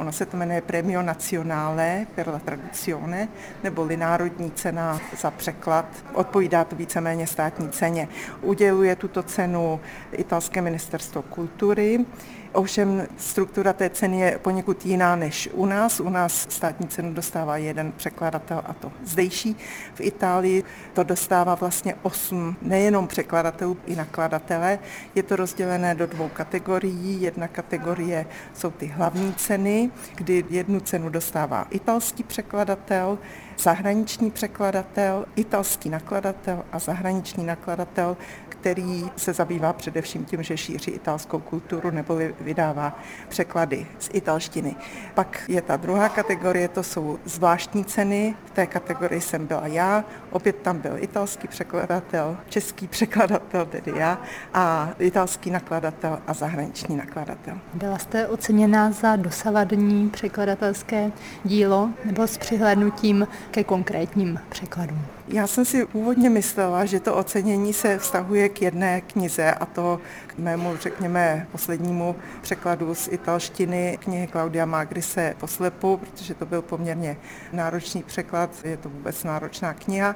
Ono se to jmenuje Premio Nazionale per la Traduzione, neboli Národní cena za překlad. Odpovídá to víceméně státní ceně. Uděluje tuto cenu italské ministerstvo kultury. Ovšem struktura té ceny je poněkud jiná než u nás. U nás státní cenu dostává jeden překladatel, a to zdejší. V Itálii to dostává vlastně 8 nejenom překladatelů, i nakladatele. Je to rozdělené do 2 kategorií. Jedna kategorie jsou ty hlavní ceny, kdy jednu cenu dostává italský překladatel, zahraniční překladatel, italský nakladatel a zahraniční nakladatel, který se zabývá především tím, že šíří italskou kulturu nebo vydává překlady z italštiny. Pak je ta druhá kategorie, to jsou zvláštní ceny. V té kategorii jsem byla já, opět tam byl italský překladatel, český překladatel, tedy já, a italský nakladatel a zahraniční nakladatel. Byla jste oceněná za dosavadní překladatelské dílo nebo s přihlédnutím ke konkrétním překladům? Já jsem si původně myslela, že to ocenění se vztahuje k jedné knize, a to k mému, řekněme, poslednímu překladu z italštiny knihy Claudia Magrise Poslepu, protože to byl poměrně náročný překlad, je to vůbec náročná kniha,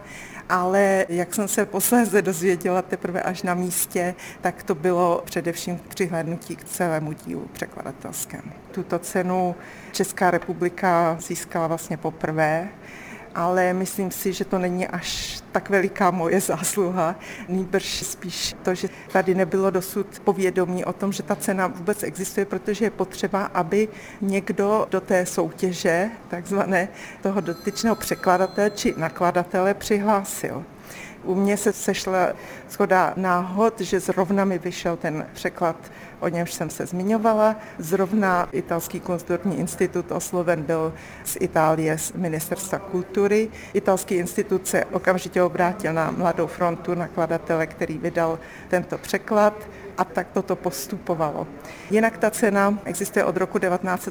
ale jak jsem se posléze dozvěděla teprve až na místě, tak to bylo především přihlédnutí k celému dílu překladatelskému. Tuto cenu Česká republika získala vlastně poprvé, ale myslím si, že to není až tak veliká moje zásluha. Nýbrž spíš to, že tady nebylo dosud povědomí o tom, že ta cena vůbec existuje, protože je potřeba, aby někdo do té soutěže, takzvané toho dotyčného překladatele či nakladatele přihlásil. U mě se sešla shoda náhod, že zrovna mi vyšel ten překlad, o němž jsem se zmiňovala. Zrovna Italský kulturní institut osloven byl z Itálie, z Ministerstva kultury. Italský institut se okamžitě obrátil na Mladou frontu, nakladatele, který vydal tento překlad, a tak toto postupovalo. Jinak ta cena existuje od roku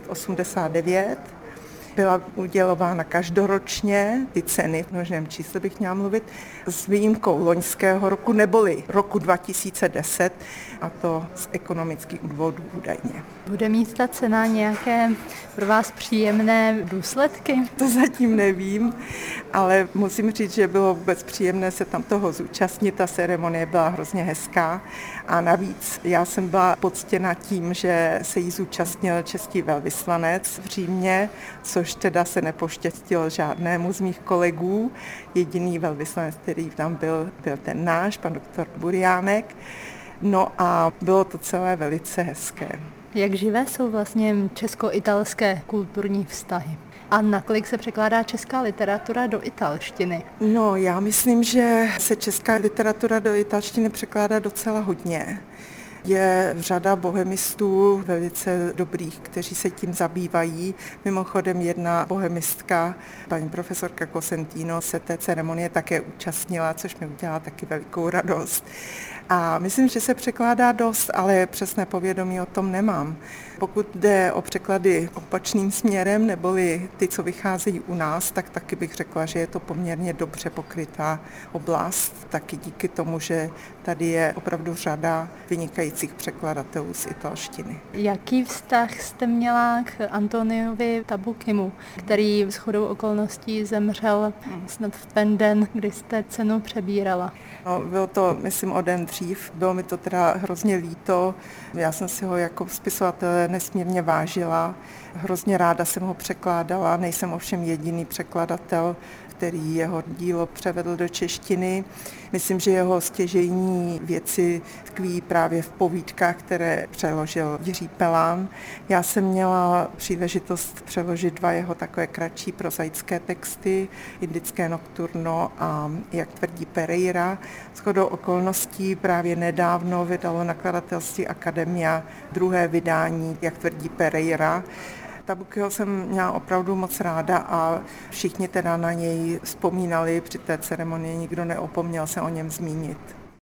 1989. Byla udělována každoročně, ty ceny, v množném čísle bych měla mluvit, s výjimkou loňského roku, neboli roku 2010, a to z ekonomických důvodů údajně. Bude mít ta cena nějaké pro vás příjemné důsledky? To zatím nevím, ale musím říct, že bylo vůbec příjemné se tam toho zúčastnit. Ta ceremonie byla hrozně hezká a navíc já jsem byla poctěna tím, že se jí zúčastnil český velvyslanec v Římě, což teda se nepoštěstilo žádnému z mých kolegů. Jediný velvyslanec, který tam byl ten náš, pan doktor Buriánek. No a bylo to celé velice hezké. Jak živé jsou vlastně česko-italské kulturní vztahy? A nakolik se překládá česká literatura do italštiny? No, já myslím, že se česká literatura do italštiny překládá docela hodně. Je řada bohemistů velice dobrých, kteří se tím zabývají. Mimochodem jedna bohemistka, paní profesorka Cosentino, se té ceremonie také účastnila, což mi udělala taky velikou radost. A myslím, že se překládá dost, ale přesné povědomí o tom nemám. Pokud jde o překlady opačným směrem, neboli ty, co vycházejí u nás, tak taky bych řekla, že je to poměrně dobře pokrytá oblast, taky díky tomu, že tady je opravdu řada vynikajících překladatelů z italštiny. Jaký vztah jste měla k Antoniovi Tabucchimu, který shodou okolností zemřel snad v ten den, kdy jste cenu přebírala? No, bylo to, myslím, o den dřív. Bylo mi to teda hrozně líto. Já jsem si ho jako spisovatele nesmírně vážila. Hrozně ráda jsem ho překládala. Nejsem ovšem jediný překladatel, který jeho dílo převedl do češtiny. Myslím, že jeho stěžejní věci tkví právě v povídkách, které přeložil Jiří Pelán. Já jsem měla příležitost přeložit 2 jeho takové kratší prozaické texty, Indické nokturno a Jak tvrdí Pereira. Shodou okolností právě nedávno vydalo nakladatelství Akademia 2. vydání Jak tvrdí Pereira. Tabucchiho jsem měla opravdu moc ráda a všichni teda na něj vzpomínali při té ceremonii, nikdo neopomněl se o něm zmínit.